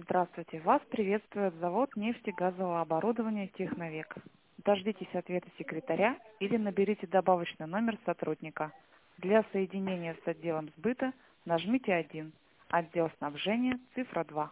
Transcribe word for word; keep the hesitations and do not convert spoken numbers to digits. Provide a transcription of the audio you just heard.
Здравствуйте. Вас приветствует завод нефтегазового оборудования «Техновек». Дождитесь ответа секретаря или наберите добавочный номер сотрудника. Для соединения с отделом сбыта нажмите один. Отдел снабжения цифра два.